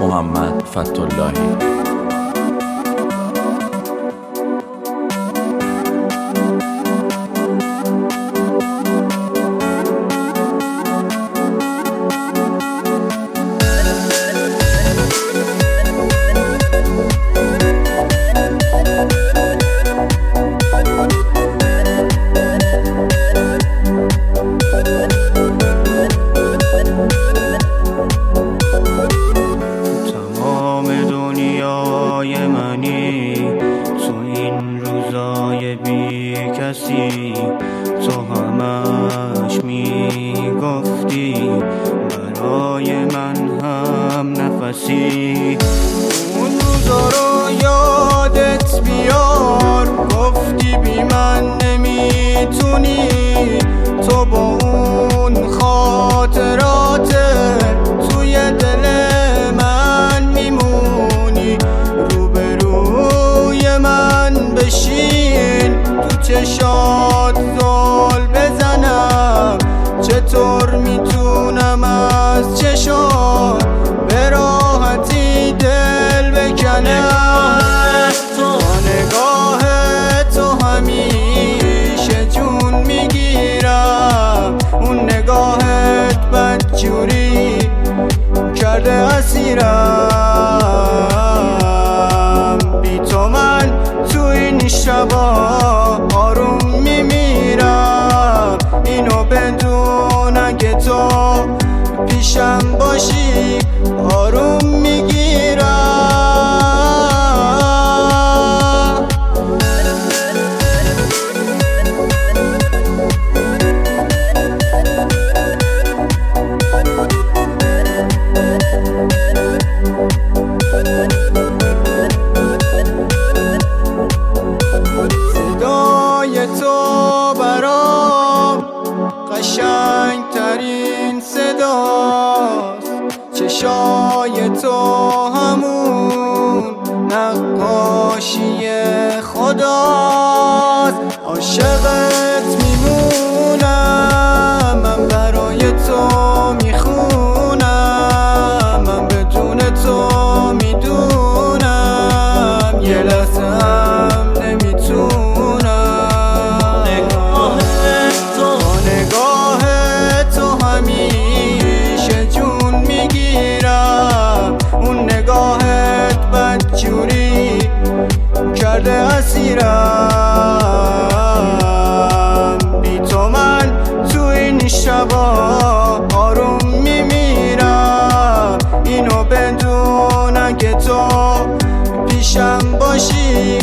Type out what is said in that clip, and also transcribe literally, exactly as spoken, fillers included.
محمد فتح‌اللهی. کسی تو همش میگفتی برای من هم نفسی. اون روزا رو یادت بیار، گفتی بی من نمیتونی، تو با اون خاطرات توی دل من میمونی. روبروی من بشین، تو چشات زل بزنم، چطور میتونم از چشات به راحتی دل بکنم. با نگاه تو همیشه جون میگیرم، اون نگاهت بدجوری کرده اسیرم. بی تو من تو این شبا آروم میمیرم، اینو بدون اگه تو پیشم باشی آروم میگیرم. صدای تو برام قشنگ ترین صداست، چشای تو همون نقاشی خداست. عاشقت میمونم، من برای تو میخونم، من بدون تو میدونم یه لحظه هم نمیتونم. نگاه تو با نگاه تو همیشه جون میگیرم، اون نگاهت بدجوری کرده اسیرم. بی تو من تو این شبا آروم میمیرم، اینو بدون اگه تو پیشم باشی